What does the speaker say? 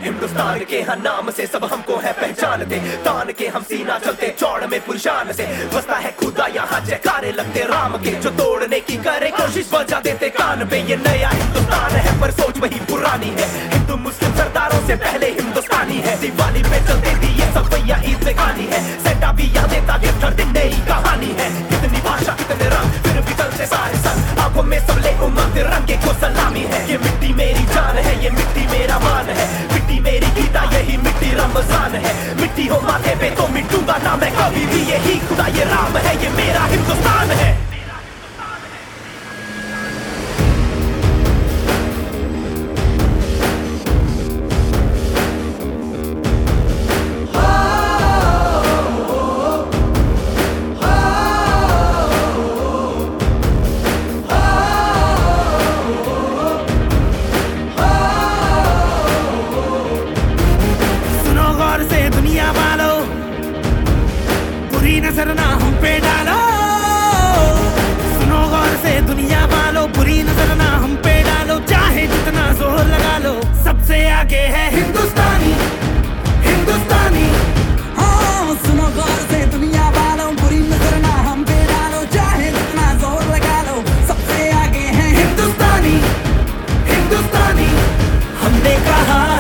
हिंदुस्तान के हर नाम से सब हमको है पहचानते, तान के हम सीना चलते चौड़ में पुरशान से। बसता है खुदा यहाँ जयकारे लगते राम के, जो तोड़ने की करे कोशिश बजा देते कान पे। ये नया हिंदुस्तान है पर सोच वही पुरानी है, हिंदू मुस्लिम सरदारों से पहले हिंदुस्तानी है। दिवाली पे चलते थी ये सब भैया ईद से कहानी है, सेटा भी याद देता गिफ्ट हर दिन नई कहानी है। कितनी भाषा कितने रंग फिर भी चलते सारे संग, आंखों में सब ले उमंग तिरंगे को सलामी है। ये मिट्टी मेरी जान है, ये मिट्टी मेरा मान है, मिट्टी मेरी गीता यही मिट्टी रमजान है। मिट्टी हो माथे पे तो मिटूंगा ना मैं कभी भी, यही खुदा ये राम है, ये मेरा हिंदुस्तान है। नजर ना हम पे डालो, सुनो गौर से दुनिया वालों, बुरी नजर ना हम पे डालो। चाहे जितना जोर लगा लो, सबसे आगे है हिंदुस्तानी, हिंदुस्तानी। हाँ सुनो गौर से दुनिया वालों, बुरी नजर ना हम पे डालो। चाहे जितना जोर लगा लो, सबसे आगे है हिंदुस्तानी, हिंदुस्तानी। हमने कहा